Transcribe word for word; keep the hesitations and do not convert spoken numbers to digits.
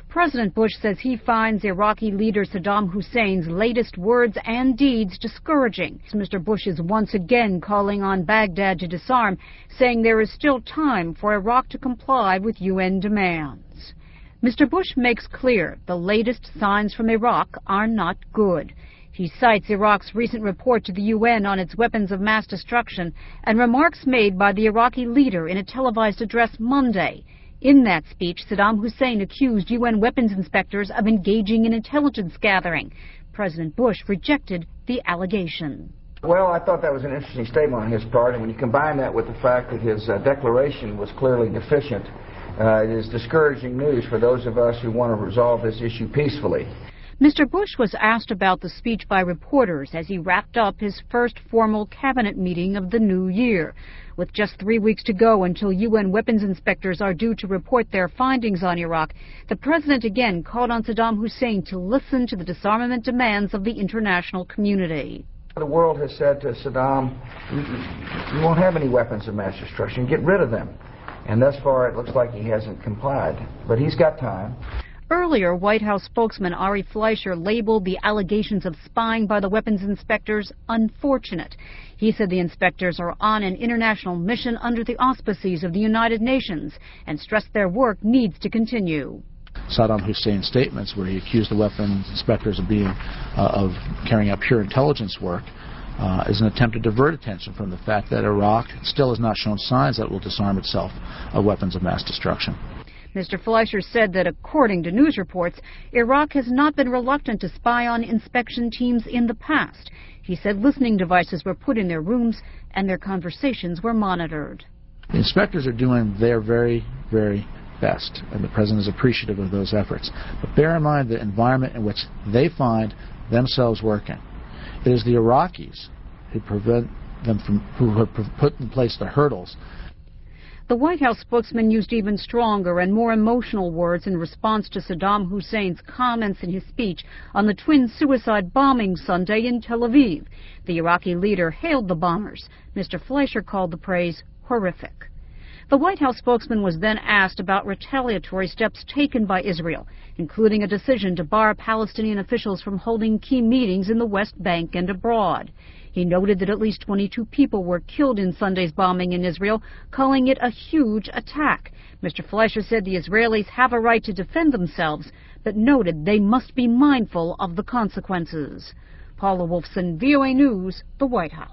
President Bush says he finds Iraqi leader Saddam Hussein's latest words and deeds discouraging. Mister Bush is once again calling on Baghdad to disarm, saying there is still time for Iraq to comply with U N demands. Mister Bush makes clear the latest signs from Iraq are not good. He cites Iraq's recent report to the U N on its weapons of mass destruction and remarks made by the Iraqi leader in a televised address Monday. In that speech, Saddam Hussein accused U N weapons inspectors of engaging in intelligence gathering. President Bush rejected the allegation. Well, I thought that was an interesting statement on his part, and when you combine that with the fact that his uh, declaration was clearly deficient, uh, it is discouraging news for those of us who want to resolve this issue peacefully. Mister Bush was asked about the speech by reporters as he wrapped up his first formal cabinet meeting of the new year. With just three weeks to go until U N weapons inspectors are due to report their findings on Iraq, the president again called on Saddam Hussein to listen to the disarmament demands of the international community. The world has said to Saddam, you won't have any weapons of mass destruction, get rid of them. And thus far it looks like he hasn't complied, but he's got time. Earlier, White House spokesman Ari Fleischer labeled the allegations of spying by the weapons inspectors unfortunate. He said the inspectors are on an international mission under the auspices of the United Nations and stressed their work needs to continue. Saddam Hussein's statements where he accused the weapons inspectors of being uh, of carrying out pure intelligence work uh, is an attempt to divert attention from the fact that Iraq still has not shown signs that it will disarm itself of weapons of mass destruction. Mister Fleischer said that according to news reports, Iraq has not been reluctant to spy on inspection teams in the past. He said listening devices were put in their rooms and their conversations were monitored. The inspectors are doing their very, very best, and the president is appreciative of those efforts. But bear in mind the environment in which they find themselves working. It is the Iraqis who prevent them from, who have put in place the hurdles. The White House spokesman used even stronger and more emotional words in response to Saddam Hussein's comments in his speech on the twin suicide bombing Sunday in Tel Aviv. The Iraqi leader hailed the bombers. Mister Fleischer called the praise horrific. The White House spokesman was then asked about retaliatory steps taken by Israel, including a decision to bar Palestinian officials from holding key meetings in the West Bank and abroad. He noted that at least twenty-two people were killed in Sunday's bombing in Israel, calling it a huge attack. Mister Fleischer said the Israelis have a right to defend themselves, but noted they must be mindful of the consequences. Paula Wolfson, V O A News, the White House.